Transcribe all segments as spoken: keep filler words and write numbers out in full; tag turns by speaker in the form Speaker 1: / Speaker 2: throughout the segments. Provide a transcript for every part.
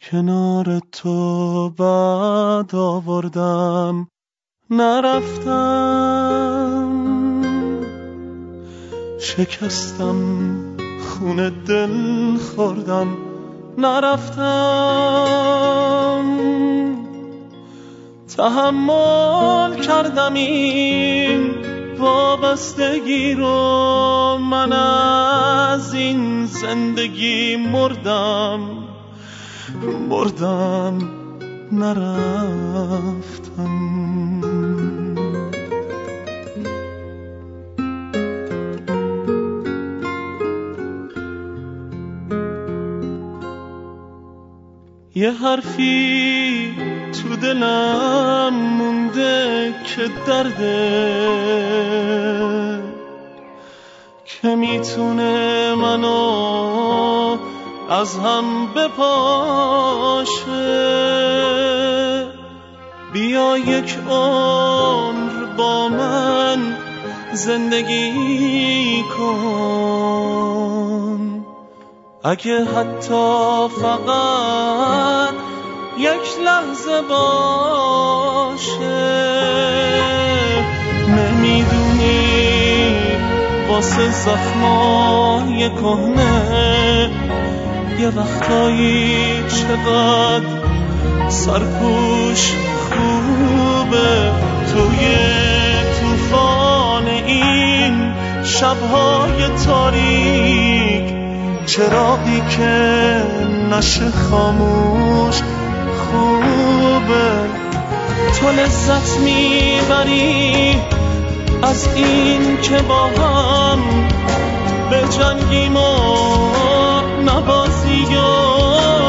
Speaker 1: کنار تو بعد آوردم نرفتم، شکستم خون دل خوردم نرفتم، تحمل کردم این وابستگی رو، من از این زندگی مردم مردم نرفتم. یه حرفی تو دلم مونده که درده، که میتونه منو از هم بپاشه. بیا یک عمر با من زندگی کن، اگه حتی فقط یک لحظه باشه. نمیدونی واسه زخمای کهنه یه وقتایی چقدر سرپوش خوبه. توی طوفان این شبهای تاریک، چراغی که نشه خاموش خوبه. تو لذت میبری از این که با هم به جنگیم و نبازی و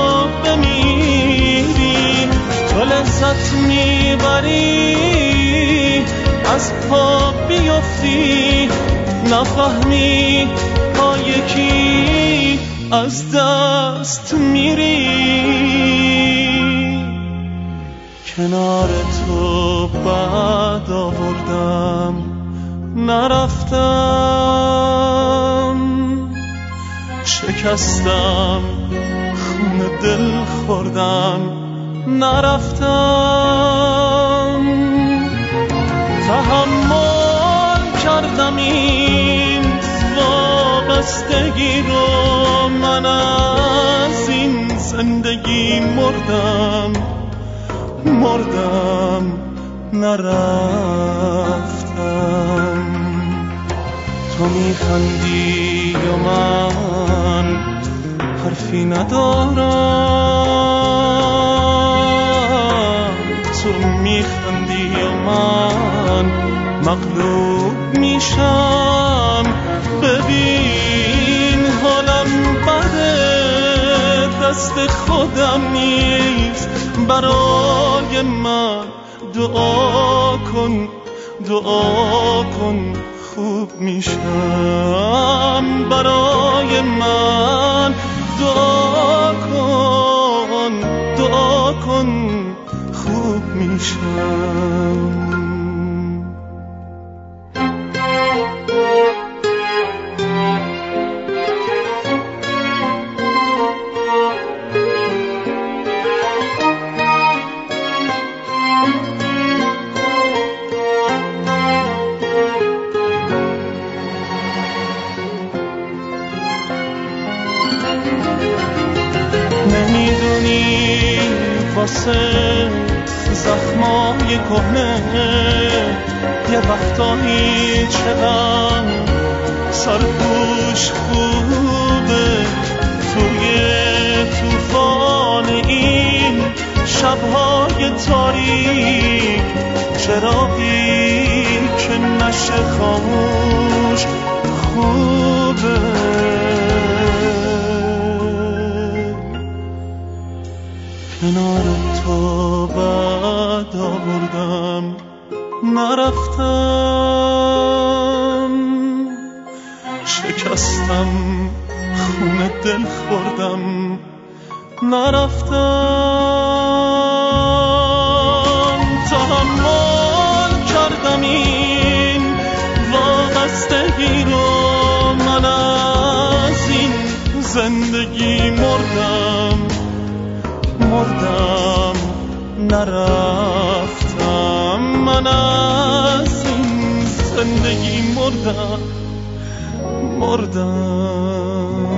Speaker 1: بمیری. تو لذت میبری از پا بیفتی، نفهمی پا یکی از دست میری. کنار تو بعد آوردم نرفتم، شکستم خون دل خوردم نرفتم، تحمل کردم این وابستگی رو، من از این زندگی مردم مردم نرفتم. تو میخندی و من حرفی ندارم، تو میخندی و من مغلوب میشم. ببین حالم بده، دست خودم نیست، برای من دعا کن دعا کن خوب میشم. برای من دعا کن دعا کن خوب میشم. نمیدونی واسه زخمای کهنه یه وقتایی چقدر سرپوش خوبه. توی طوفان این شبهای تاریک، چراغی که نشه خاموش خوبه. کنار تو بعد آوردم نرفتم، شکستم خون دل خوردم نرفتم، تحمل کردم این وابستگی رو، من از این زندگی مردم نرفتم، من از این زندگی مردم مردم